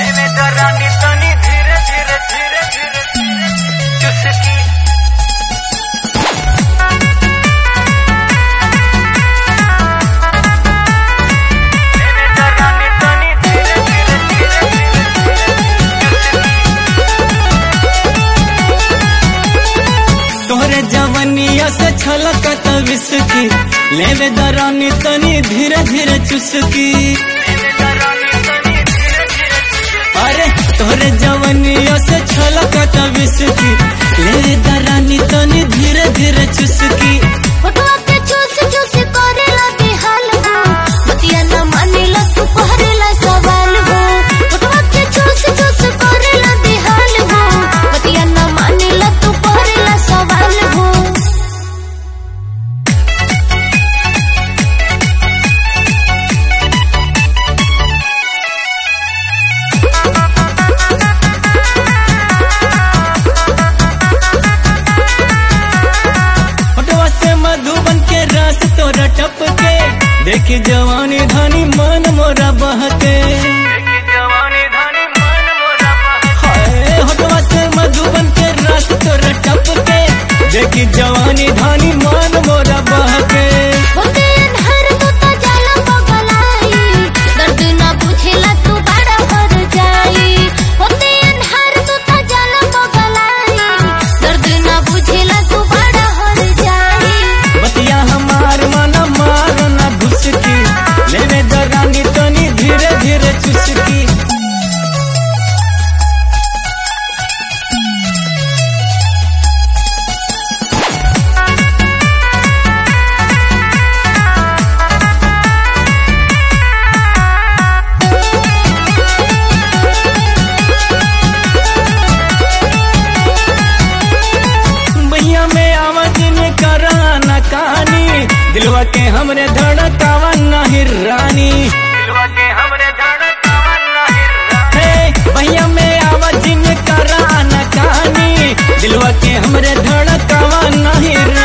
रानी तनी धीरे धीरे धीरे धीरे चुस्की तोहरे जवनिया से छलकत विस्की लेवे दरानी तनी धीरे धीरे चुस्की। अरे तोहरे जवनिया से छलकत विस्की लेवे दरानी तनी धीरे धीरे चुस्की। फोटवा के चूस चूस करेला बेहाल हो बतिया न मानेला तू पहरेला सवाल हो। फोटवा के चूस चूस करेला बेहाल हो बतिया न मानेला तू पहरेला सवाल हो। मधुबन के रस तोरा टपके देखी जवानी धानी मन मोरा बहके। हाय होठवा से मधुबन के रस तोरा टपके देखी जवानी धानी मन मोरा बहके। होते अंधार तू तो जाला पगलाई दर्द ना बुझेला तू बड़ा हर जाई। होते अंधार तू तो जाला पगलाई दर्द ना बुझेला तू बड़ा हर जाई। बतिया हमार मन मार ना घुसकी लेवे दरानी तनी धीरे धीरे चुस्की। भैया में आवाज में कराना कहानी दिलवा के हमरे धड़कावा नहीं रानी। भैया में आवाज में कराना कहानी दिलवा के हमरे धड़कावा नहीं